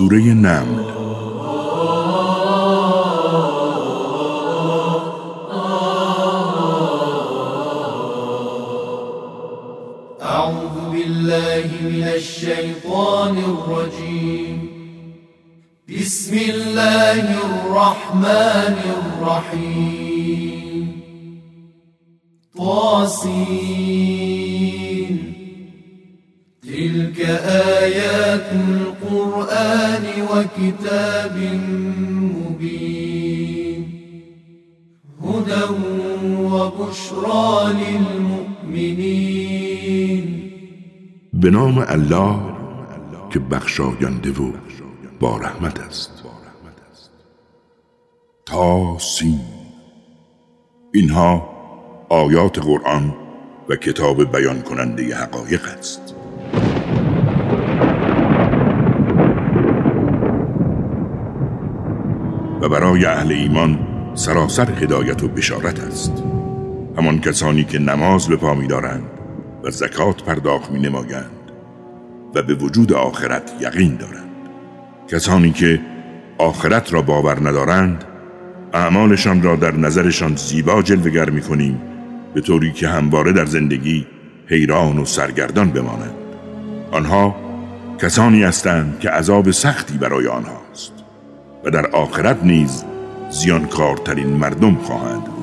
سوره نمل. اعوذ بالله من الشیطان الرجیم. بسم الله الرحمن الرحیم. طاسین. تلك آیات القرآن وكتاب مبین. هدى وبشرى للمؤمنین. به نام الله که بخشاینده و با رحمت است. طاسین. اینها آیات قرآن و کتاب بیان کننده حقایق است. و برای اهل ایمان سراسر هدایت و بشارت است. همان کسانی که نماز به پا می دارند و زکات پرداخت می نمایند و به وجود آخرت یقین دارند. کسانی که آخرت را باور ندارند، اعمالشان را در نظرشان زیبا جلوه‌گر می کنیم، به طوری که همواره در زندگی حیران و سرگردان بمانند. آنها کسانی هستند که عذاب سختی برای آنهاست و در آخرت نیز زیانکارترین مردم خواهند بود.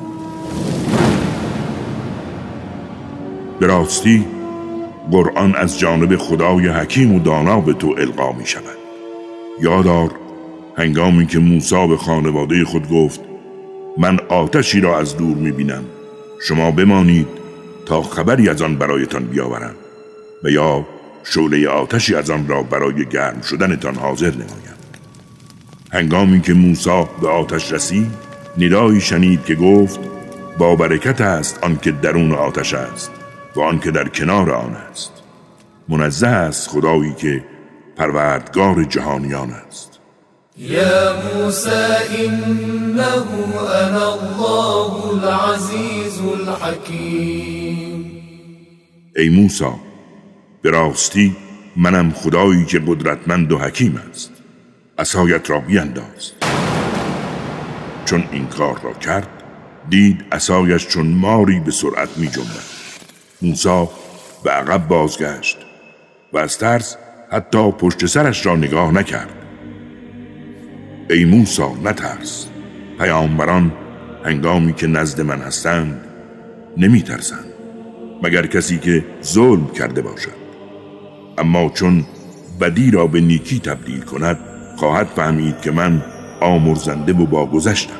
به راستی قرآن از جانب خدای حکیم و دانا به تو القا می شود. یادار هنگامی که موسی به خانواده خود گفت من آتشی را از دور می بینم، شما بمانید تا خبری از آن برایتان بیاورم و یا شعله آتشی از آن را برای گرم شدنتان حاضر نمایم. هنگامی که موسی به آتش رسید، ندایی شنید که گفت با برکت است آن که درون آتش است و آن که در کنار آن است. منزه است خدایی که پروردگار جهانیان است. یا موسی انه انا الله العزیز الحکیم. ای موسی، به راستی منم خدایی که قدرتمند و حکیم است. عصایت را بینداز. چون این کار را کرد، دید عصایش چون ماری به سرعت می جنبد. موسی به عقب بازگشت و از ترس حتی پشت سرش را نگاه نکرد. ای موسی نترس، پیامبران هنگامی که نزد من هستند نمی ترسند مگر کسی که ظلم کرده باشد. اما چون بدی را به نیکی تبدیل کند، خواهد فهمید که من آمرزنده و باگذشتم.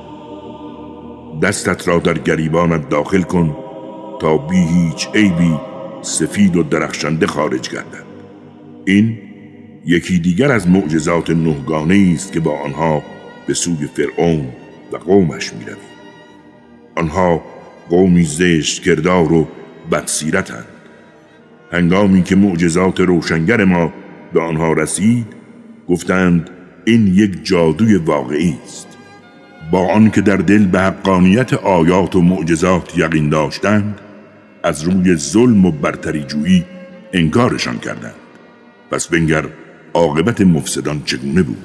دستت را در گریبانت داخل کن تا بی هیچ عیبی سفید و درخشنده خارج گردد. این یکی دیگر از معجزات نهگانه است که با آنها به سوی فرعون و قومش می روی. آنها قومی زشت کردار و بدسیرتند. هنگامی که معجزات روشنگر ما به آنها رسید، گفتند این یک جادوی واقعی است. با آن که در دل به حقانیت آیات و معجزات یقین داشتند، از روی ظلم و برتری جویی انکارشان کردند. پس بنگر عاقبت مفسدان چگونه بود.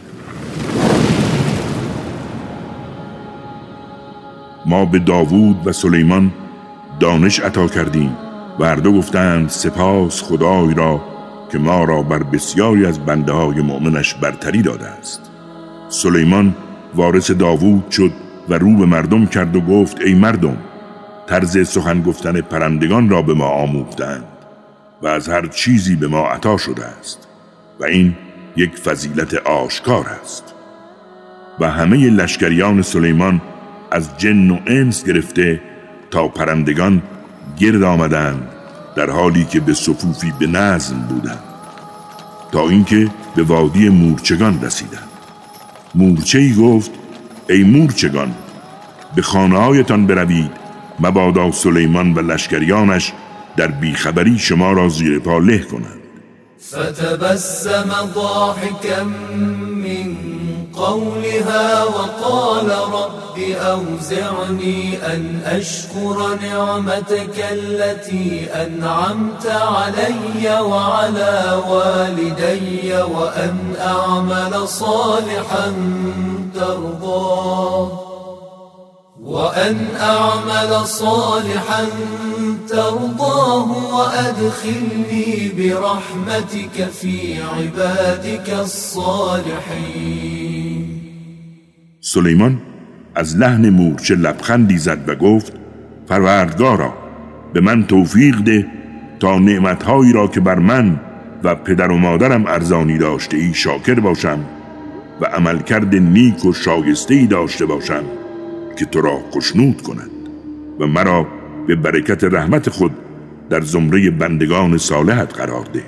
ما به داوود و سلیمان دانش عطا کردیم و هر دو گفتند سپاس خدای را که ما را بر بسیاری از بنده های مؤمنش برتری داده است. سلیمان وارث داوود شد و رو به مردم کرد و گفت ای مردم، طرز سخن گفتن پرندگان را به ما آموختند و از هر چیزی به ما عطا شده است و این یک فضیلت آشکار است. و همه لشکریان سلیمان از جن و انس گرفته تا پرندگان گرد آمدند در حالی که به صفوفی به نظم بودند تا اینکه به وادی مورچگان رسیدند. مورچه‌ای گفت ای مورچگان، به خانه‌هایتان بروید مبادا سلیمان و لشکریانش در بیخبری شما را زیر پا له کنند. فتبسم ضاحكا من قولها وقال رب أوزعني أن أشكر نعمتك التي أنعمت علي وعلى والدي وأن أعمل صالحا ترضاه وأدخلني برحمتك في عبادك الصالحين. سلیمان از لحن مورچه لبخندی زد و گفت پروردگارا به من توفیق ده تا نعمتهایی را که بر من و پدر و مادرم ارزانی داشته ای شاکر باشم و عملکرد نیک و شایسته‌ای داشته باشم که تو را خوشنود کند و مرا به برکت رحمت خود در زمره بندگان صالحت قرار ده.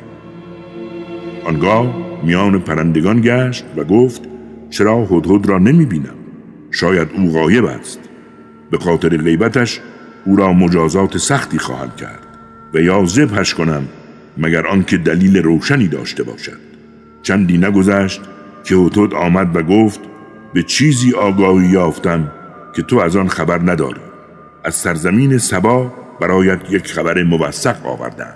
آنگاه میان پرندگان گشت و گفت چرا هدهد را نمی بینم؟ شاید او غایب است. به خاطر غیبتش او را مجازات سختی خواهم کرد و یا ذبحش کنم مگر آنکه دلیل روشنی داشته باشد. چندی نگذشت که هدهد آمد و گفت به چیزی آگاهی یافتم که تو از آن خبر نداری. از سرزمین سبا برایت یک خبر موثق آوردم.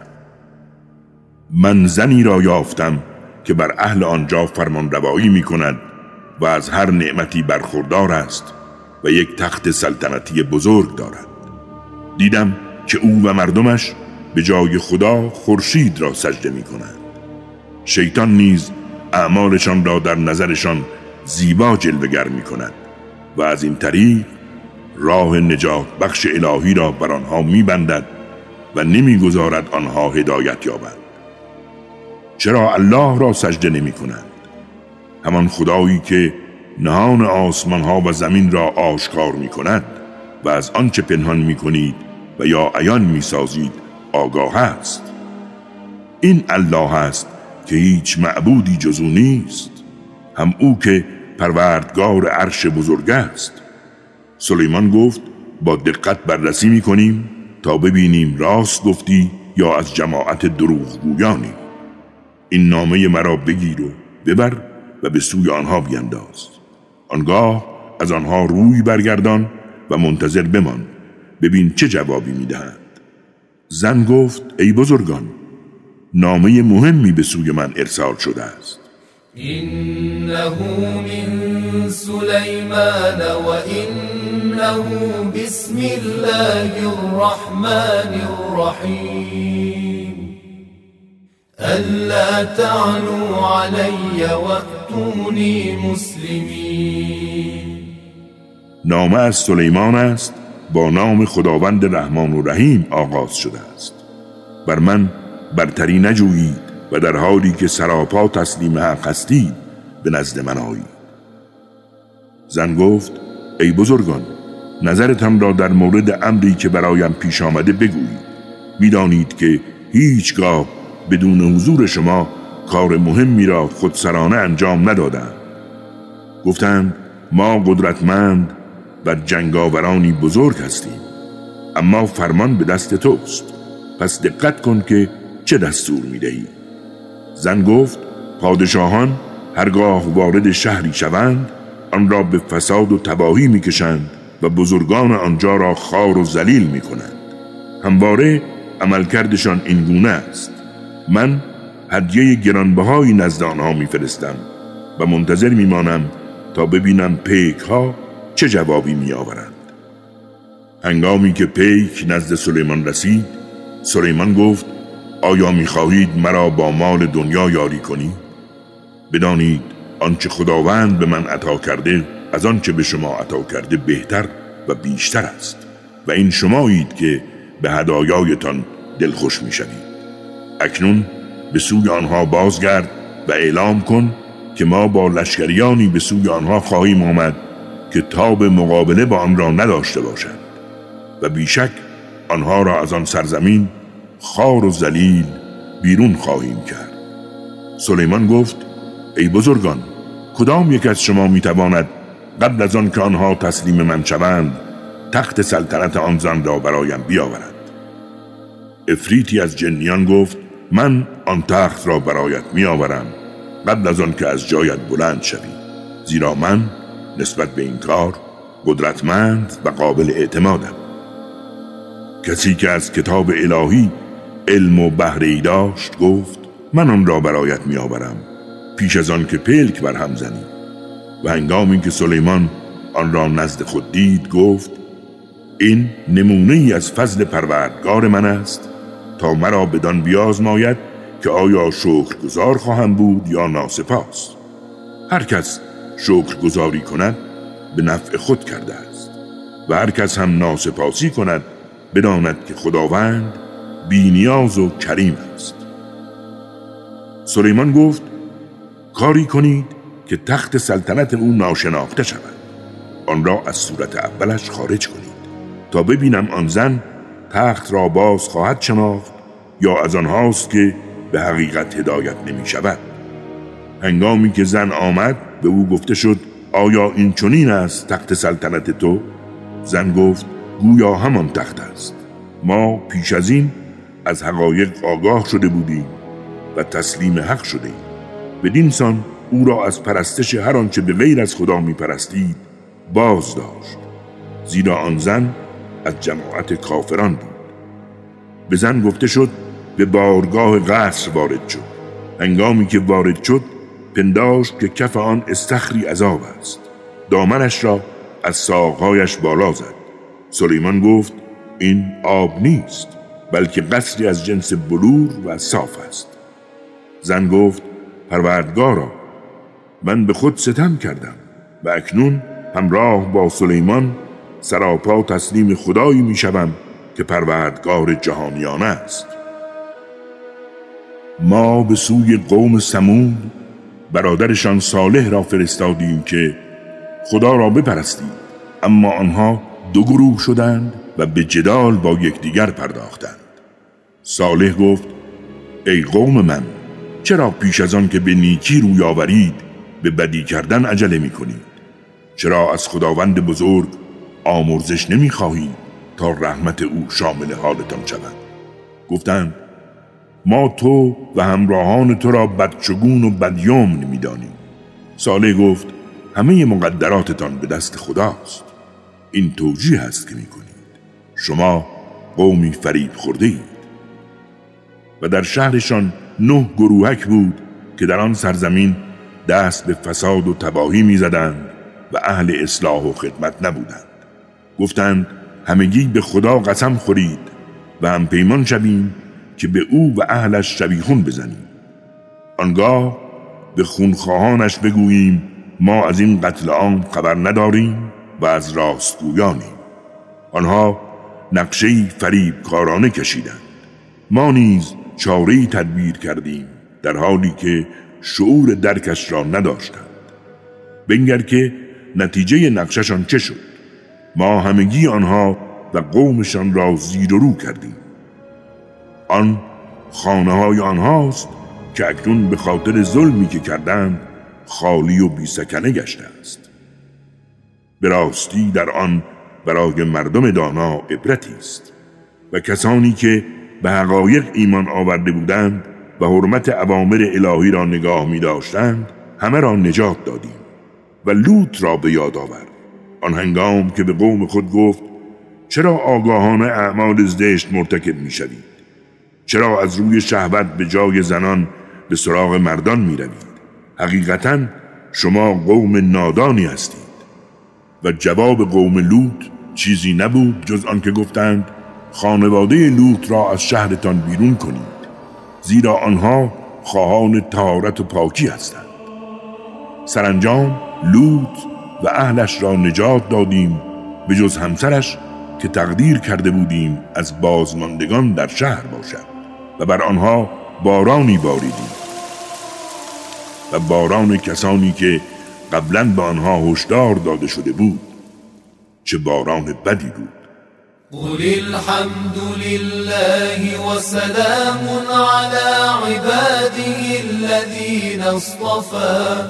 من زنی را یافتم که بر اهل آنجا فرمانروایی می کند و از هر نعمتی برخوردار است و یک تخت سلطنتی بزرگ دارد. دیدم که او و مردمش به جای خدا خورشید را سجده می کنند. شیطان نیز اعمالشان را در نظرشان زیبا جلوه‌گر می کند و از این طریق راه نجات بخش الهی را بر آنها می بندد و نمی گذارد آنها هدایت یابند. چرا الله را سجده نمی کنند؟ همان خدایی که نهان آسمان ها و زمین را آشکار می کند و از آنچه پنهان می کنید و یا عیان می سازید آگاه است. این الله است که هیچ معبودی جز او نیست، هم او که پروردگار عرش بزرگ است. سلیمان گفت با دقت بررسی می کنیم تا ببینیم راست گفتی یا از جماعت دروغگویانی. این نامه مرا بگیر و ببر و به سوی آنها بینداز. آنگاه از آنها روی برگردان و منتظر بمان ببین چه جوابی می دهند. زن گفت ای بزرگان، نامه مهمی به سوی من ارسال شده است. إنه من سليمان وإنه بسم الله الرحمن الرحيم ألا تعلوا علي وأتوني مسلمين. نامه از سلیمان است، با نام خداوند رحمان و رحیم آغاز شده است. بر من برتری نجویید و در حالی که سراپا تسلیم حق هستید به نزد من آیید. زن گفت ای بزرگان، نظرتان را در مورد امری که برایم پیش آمده بگویید. میدانید که هیچگاه بدون حضور شما کار مهمی را خودسرانه انجام ندادم. گفتند ما قدرتمند و جنگاورانی بزرگ هستیم، اما فرمان به دست توست، پس دقت کن که چه دستور میدهی. زن گفت پادشاهان هرگاه وارد شهری شوند آن را به فساد و تباهی میکشند و بزرگان آنجا را خوار و ذلیل میکنند. همواره عملکردشان این گونه است. من هدیه گرانبهایی نزد آنها میفرستم و منتظر میمانم تا ببینم پیک ها چه جوابی میآورند. هنگامی که پیک نزد سلیمان رسید، سلیمان گفت آیا میخواهید مرا با مال دنیا یاری کنی؟ بدانید آنچه خداوند به من عطا کرده از آنچه به شما عطا کرده بهتر و بیشتر است و این شمایید که به هدایایتان دلخوش میشوید. اکنون به سوی آنها بازگرد و اعلام کن که ما با لشکریانی به سوی آنها خواهیم آمد که تاب مقابله با آن را نداشته باشند و بیشک آنها را از آن سرزمین خوار و ذلیل بیرون خواهیم کرد. سلیمان گفت ای بزرگان، کدام یک از شما میتواند قبل از آن که آنها تسلیم من شوند تخت سلطنت آن زن را برایم بیاورد؟ عفریتی از جنیان گفت من آن تخت را برایت میآورم قبل از آن که از جایت بلند شوی. زیرا من نسبت به این کار قدرتمند و قابل اعتمادم. کسی که از کتاب الهی علم و بهره‌ای داشت گفت من آن را برایت می آورم پیش از آن که پلک بر هم زنی. و هنگامی که سلیمان آن را نزد خود دید گفت این نمونه ای از فضل پروردگار من است تا مرا بدان بیازماید که آیا شکرگزار خواهم بود یا ناسپاس. هر کس شکرگزاری کند به نفع خود کرده است و هر کس هم ناسپاسی کند بداند که خداوند بی‌نیاز و کریم است. سلیمان گفت کاری کنید که تخت سلطنت او ناشناخته شود. آن را از صورت اولش خارج کنید تا ببینم آن زن تخت را باز خواهد شناخت یا از آنهاست که به حقیقت هدایت نمی شود. هنگامی که زن آمد به او گفته شد آیا این چنین است تخت سلطنت تو؟ زن گفت گویا همان تخت است. ما پیش از این از حقایق آگاه شده بودیم و تسلیم حق شده ایم. بدین سان او را از پرستش هر آنچه به غیر از خدا می پرستید باز داشت، زیرا آن زن از جماعت کافران بود. به زن گفته شد به بارگاه قصر وارد شد. هنگامی که وارد شد پنداشت که کف آن استخری عذاب است. دامنش را از ساقهایش بالا زد. سلیمان گفت این آب نیست بلکه قصری از جنس بلور و صاف است. زن گفت پروردگارا من به خود ستم کردم و اکنون همراه با سلیمان سراپا تسلیم خدایی می شوم که پروردگار جهانیان است. ما به سوی قوم ثمود برادرشان صالح را فرستادیم که خدا را بپرستید، اما آنها دو گروه شدند و به جدال با یکدیگر پرداختند. صالح گفت ای قوم من، چرا پیش از آن که به نیکی روی آورید به بدی کردن عجله می کنید؟ چرا از خداوند بزرگ آمرزش نمی خواهید تا رحمت او شامل حالتان شود؟ گفتند ما تو و همراهان تو را بدشگون و بدیمن می دانیم. صالح گفت همه مقدراتتان به دست خداست. این توجیه است که می کنید. شما قومی فریب خورده اید. و در شهرشان 9 گروهک بود که در آن سرزمین دست به فساد و تباهی می زدند و اهل اصلاح و خدمت نبودند. گفتند همگی به خدا قسم خورید و هم پیمان شویم که به او و اهلش شبیخون بزنیم. آنگاه به خونخواهانش بگوییم ما از این قتل عام خبر نداریم و از راستگویانیم. آنها نقشه‌ای فریب کارانه کشیدند. ما نیز چاره‌ای تدبیر کردیم در حالی که شعور درکش را نداشتند. بنگر که نتیجه نقششان چه شد. ما همگی آنها و قومشان را زیر و رو کردیم. آن خانه های آنهاست که اکنون به خاطر ظلمی که کردند خالی و بی سکنه گشته است. به راستی در آن برای مردم دانا عبرتی است. و کسانی که به حقایق ایمان آورده بودند و حرمت اوامر الهی را نگاه می داشتند همه را نجات دادیم. و لوط را به یاد آور. آن هنگام که به قوم خود گفت چرا آگاهانه اعمال زشت مرتکب می شوید؟ چرا از روی شهوت به جای زنان به سراغ مردان می روید؟ حقیقتاً شما قوم نادانی هستید. و جواب قوم لوط چیزی نبود جز آن که گفتند خانواده لوط را از شهرتان بیرون کنید، زیرا آنها خواهان طهارت و پاکی هستند. سرانجام لوط و اهلش را نجات دادیم به جز همسرش که تقدیر کرده بودیم از بازماندگان در شهر باشد و بر آنها بارانی باریدیم و باران کسانی که قبلا به آنها هشدار داده شده بود. چه باران بدی بود. قل الحمد لله وسلام على عباده الذين اصطفى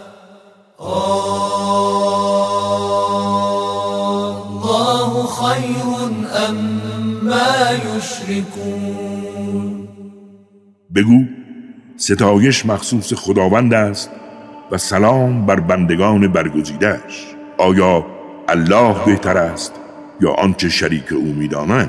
الله خير أما يشركون. بگو ستایش مخصوص خداوند است و سلام بر بندگان برگزیده‌اش. آیا الله بهتر است یا آنچه شریک او می‌دانند؟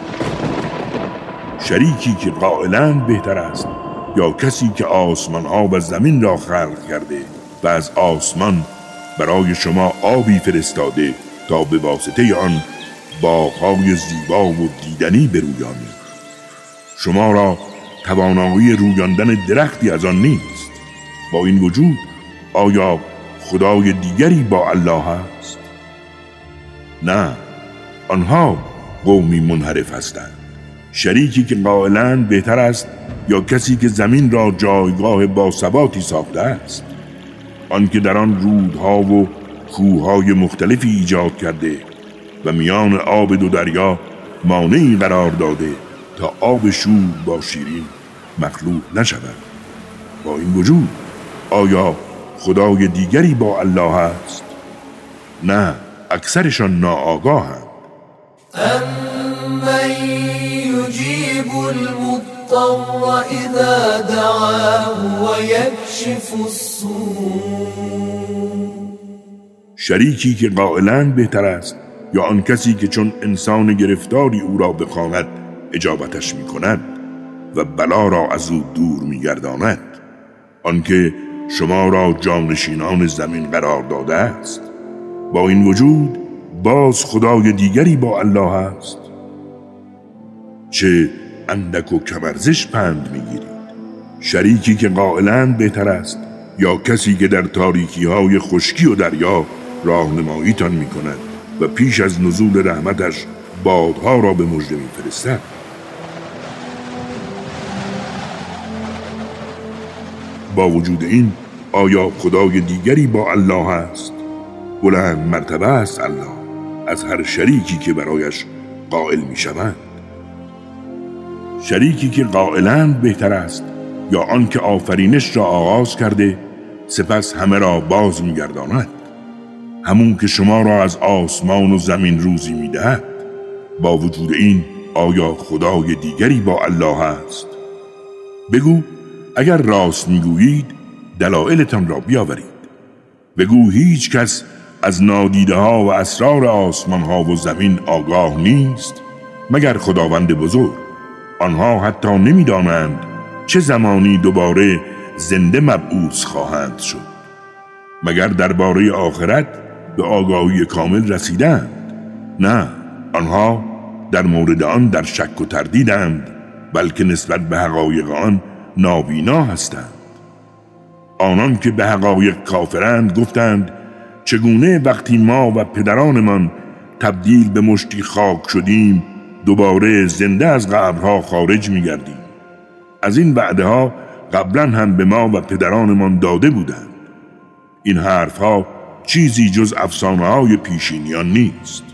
شریکی که قائلند بهتر است یا کسی که آسمان‌ها و زمین را خلق کرده و از آسمان برای شما آبی فرستاده تا به واسطه آن باغ‌های زیبا و دیدنی برویانید؟ شما را توانایی رویاندن درختی از آن نیست. با این وجود آیا خدای دیگری با الله است؟ نه، آنها قومی منحرف هستند. شریکی که قائلند بهتر است یا کسی که زمین را جایگاه باثباتی ساخته است، آن که در آن رودها و کوههای مختلفی ایجاد کرده و میان آب دو دریا مانعی قرار داده تا آب شور با شیرین مخلوط نشود. با این وجود آیا خدای دیگری با الله است؟ نه، اکثرشان ناآگاهند. أَمَّن يُجِيبُ الْمُضْطَرَّ إِذَا دَعَاهُ وَيَكْشِفُ السُّوءَ. شریکی که قائلند بهتر است یا آن کسی که چون انسان گرفتاری او را بخواند اجابتش می کند و بلا را از او دور می گرداند؟ آنکه شما را جانشینان زمین قرار داده است. با این وجود باز خدای دیگری با الله است. چه اندک و کمرزش پند میگیرید. شریکی که قائلند بهتر است یا کسی که در تاریکی های خشکی و دریا راهنماییتان میکند و پیش از نزول رحمتش بادها را به مژده میفرستد؟ با وجود این آیا خدای دیگری با الله است؟ بلند مرتبه است الله از هر شریکی که برایش قائل می شوند. شریکی که قائلند بهتر است یا آن که آفرینش را آغاز کرده سپس همه را باز می گرداند؟ همون که شما را از آسمان و زمین روزی می دهد. با وجود این آیا خدای دیگری با الله است؟ بگو اگر راست می گویید دلایلتان را بیاورید. بگو هیچ کس از نادیده ها و اسرار آسمان ها و زمین آگاه نیست مگر خداوند بزرگ. آنها حتی نمی دانند چه زمانی دوباره زنده مبعوث خواهند شد. مگر درباره آخرت به آگاهی کامل رسیدند؟ نه، آنها در مورد آن در شک و تردیدند، بلکه نسبت به حقایق آن نابینا هستند. آنان که به حقایق کافرند گفتند چگونه وقتی ما و پدرانمان تبدیل به مشتی خاک شدیم دوباره زنده از قبرها خارج می‌گردیم. از این وعده ها قبلا هم به ما و پدرانمان داده بودند. این حرفها چیزی جز افسانه های پیشینیان نیست.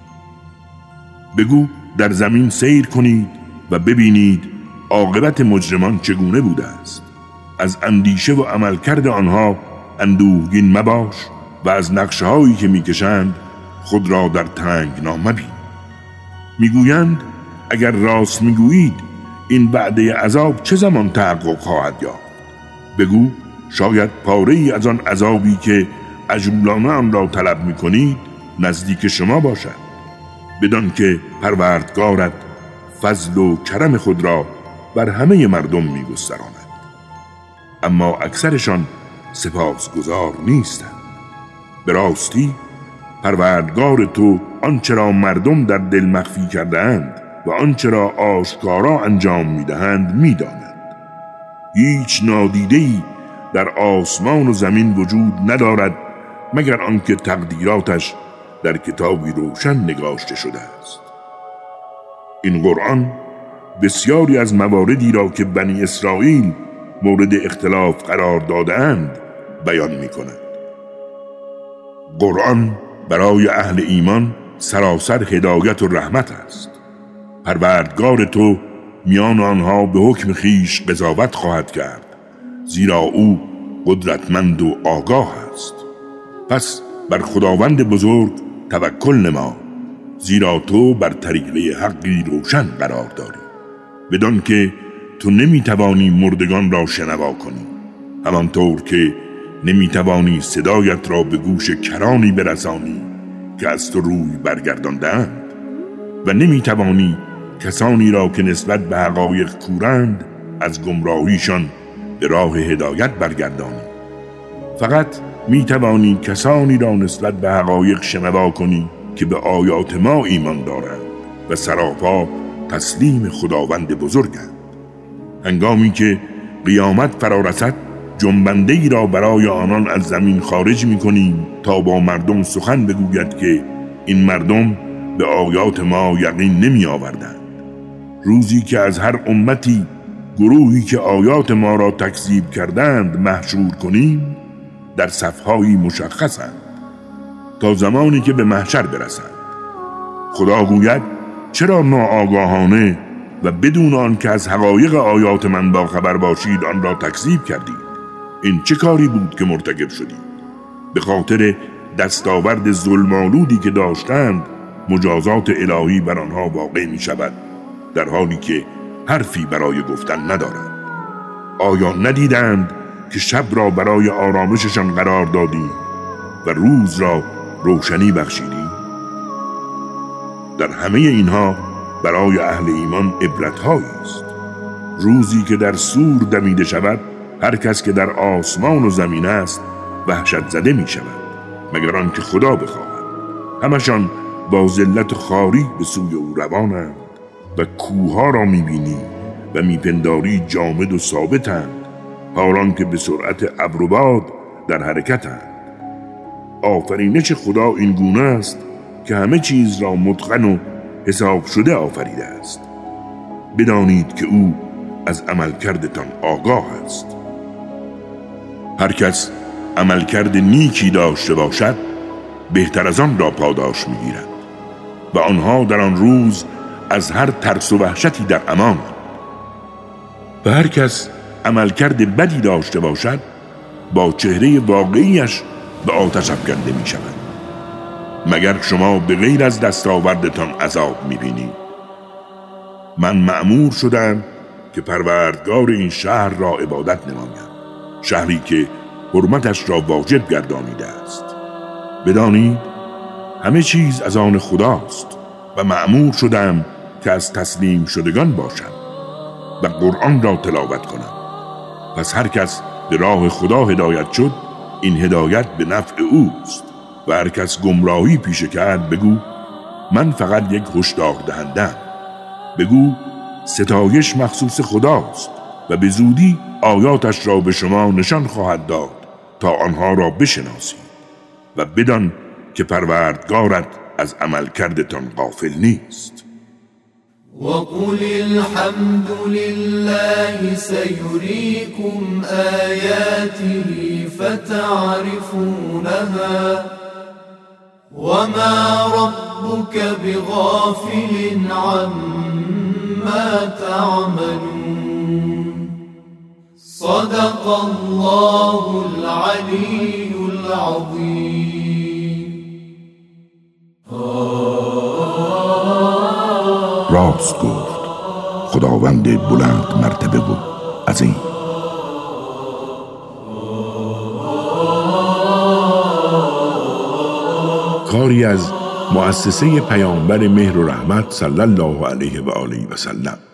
بگو در زمین سیر کنید و ببینید عاقبت مجرمان چگونه بوده است. از اندیشه و عملکرد آنها اندوهگین مباش و از نقشه هایی که میکشند خود را در تنگنا مبین. میگویند اگر راست میگویید این وعده عذاب چه زمان تحقق خواهد یافت؟ بگو شاید پاره ای از آن عذابی که عجولانه آن را طلب میکنید نزدیک شما باشد، بدان که پروردگارت فضل و کرم خود را بر همه مردم میگستراند. اما اکثرشان سپاسگزار نیستند. به راستی پروردگار تو آنچه را مردم در دل مخفی کرده‌اند و آنچه را آشکارا انجام میدهند میداند. هیچ نادیده‌ای در آسمان و زمین وجود ندارد مگر آنکه تقدیراتش در کتابی روشن نگاشته شده است. این قرآن بسیاری از مواردی را که بنی اسرائیل مورد اختلاف قرار داده‌اند بیان می‌کند. قرآن برای اهل ایمان سراسر هدایت و رحمت است. پروردگار تو میان آنها به حکم خویش قضاوت خواهد کرد، زیرا او قدرتمند و آگاه است. پس بر خداوند بزرگ توکل نما، زیرا تو بر طریقه حقی روشن قرار داری، بدان که تو نمیتوانی مردگان را شنوا کنی، همانطور که نمیتوانی صدایت را به گوش کرانی برسانی که از تو روی برگرداندند و نمیتوانی کسانی را که نسبت به حقایق کورند از گمراهیشان به راه هدایت برگردانی. فقط میتوانی کسانی را نسبت به حقایق شنوا کنی که به آیات ما ایمان دارند و سراپا تسلیم خداوند بزرگند. هنگامی که قیامت فرا رسد جنبنده ای را برای آنان از زمین خارج می‌کنیم تا با مردم سخن بگوید که این مردم به آیات ما یقین نمی آوردند. روزی که از هر امتی گروهی که آیات ما را تکذیب کردند محشور کنیم در صف‌هایی مشخصند تا زمانی که به محشر برسند. خدا گوید چرا ناآگاهانه و بدون آن که از حقایق آیات من با خبر باشید آن را تکذیب کردید؟ این چه کاری بود که مرتکب شدید؟ به خاطر دستاورد ظلم‌آلودی که داشتند مجازات الهی بر آنها واقع می شود در حالی که حرفی برای گفتن ندارند. آیا ندیدند که شب را برای آرامششان قرار دادیم و روز را روشنی بخشیدیم؟ در همه اینها برای اهل ایمان عبرت‌هایی است. روزی که در سور دمیده شود هر کس که در آسمان و زمین است وحشت زده می شود مگر آن که خدا بخواهد. همشان با ذلت خاری به سوی او روانند و کوهها را می بینی و می پنداری جامد و ثابتند حالان که به سرعت ابر و باد در حرکتند. آفرینش خدا این گونه است که همه چیز را متقن و حساب شده آفریده است. بدانید که او از عملکردتان آگاه است. هر کس عملکرد نیکی داشته باشد بهتر از آن را پاداش می‌گیرد و آنها در آن روز از هر ترس و وحشتی در امانند. و هر کس عملکرد بدی داشته باشد با چهره واقعیش به آتش افکنده می شود. مگر شما به غیر از دستاوردتان عذاب می بینید؟ من مأمور شدم که پروردگار این شهر را عبادت نمایم، شهری که حرمتش را واجب گردانیده است. بدانید همه چیز از آن خداست و مأمور شدم که از تسلیم شدگان باشم و قرآن را تلاوت کنم. پس هر کس به راه خدا هدایت شد این هدایت به نفع اوست و هر کس گمراهی پیشه کرد بگو من فقط یک هشدار دهنده‌ام. بگو ستایش مخصوص خداست و به زودی آیاتش را به شما نشان خواهد داد تا آنها را بشناسید و بدان که پروردگارت از عمل کردتان غافل نیست. وقل الحمد لله سيريكم آياته فتعرفونها وما ربك بغافل عما تعملون صدق الله العلي العظيم. راست گفت خداوند بلند مرتبه و عظیم. کاری از مؤسسه پیامبر مهر و رحمت صلی الله علیه و آله و سلم.